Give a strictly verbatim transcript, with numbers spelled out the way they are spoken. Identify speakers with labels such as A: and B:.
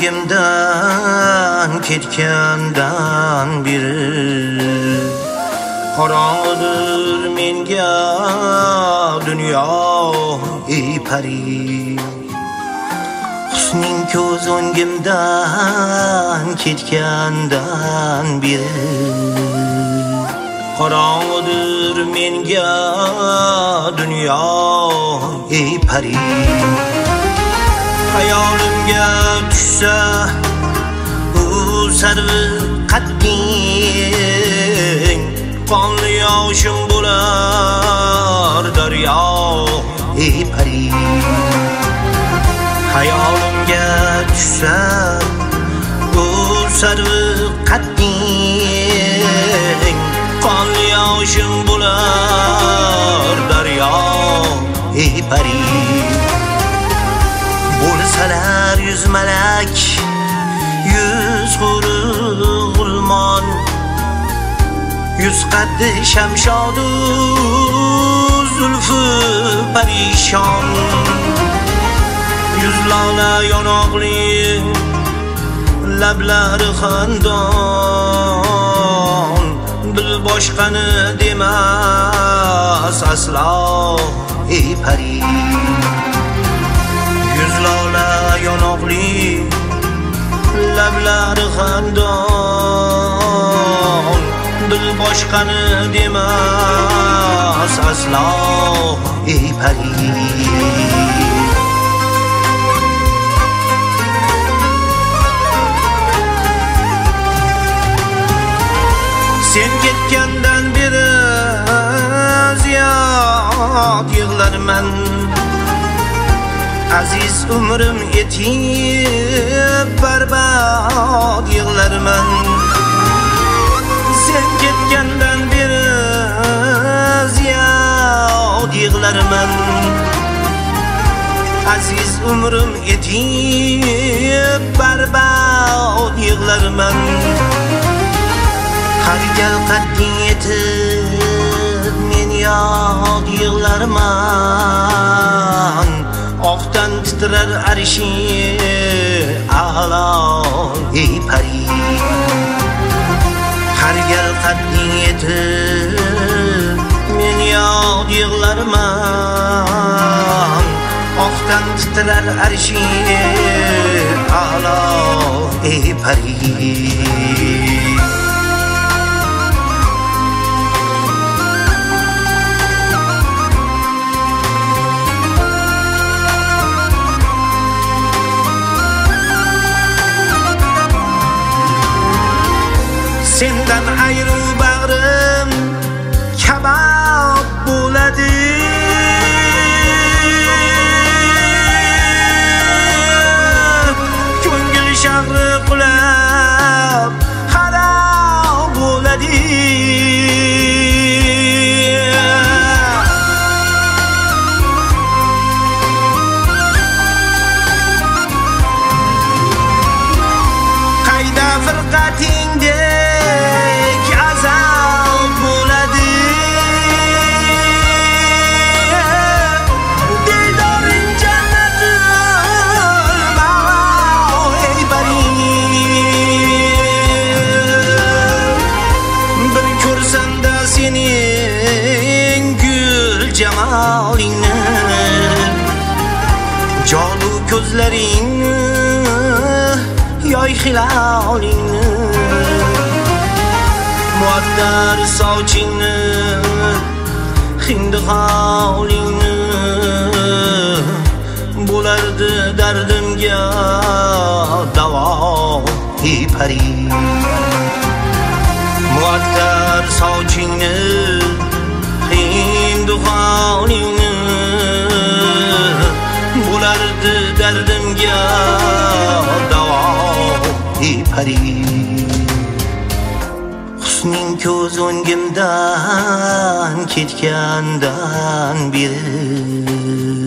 A: o'ngimdan ketgandan beri qorong'idir menga dunyo ey pari. Husning ko'z o'ngimdan ketgandan beri qorong'idir menga dunyo ey pari. Hayolimga tushsa u sarvi qadding, qonli yoshim bo'lar daryo ey pari. Hayolimga tushsa u sarvi qadding, qonli yoshim bo'lar daryo ey pari. Bo'lsalar yuz malak, yuz g'ulmon, yuz qaddi shamshodu zulfi parishon, yuz lola yonoqli lablari xandon, dil boshqani demas aslo ey pari. Yuz lola yonoqli lablari xandon, dil boshqani demas aslo ey pari. Sen ketgandan beri ziyod yig'larman, aziz umrim yetib barbod yig'larman. Sen ketgandan beri ziyod yig'larman, aziz umrim yetib barbod yig'larman. Har gal qadding yetib men yod yig'larman, oqdan titrar arshi a'lo ey pari. Har gal qadding yetib men yod yig'larman, oqdan titrar arshi a'lo ey pari. Sendan ayru bag'rim kabob bo'ladi, ko'ngil shahri qulab xarob bo'ladi. Qayda firqatingda jamolingni, jonu ko'zlaringni, yoy hilolingni, muattar sochingni, hindi holingni, bo'lardi dardimga davo ey pari. Muattar sochingni, hindi holingni, bo'lardi dardimga davo ey pari. Husning ko'z o'ngimdan ketgandan beri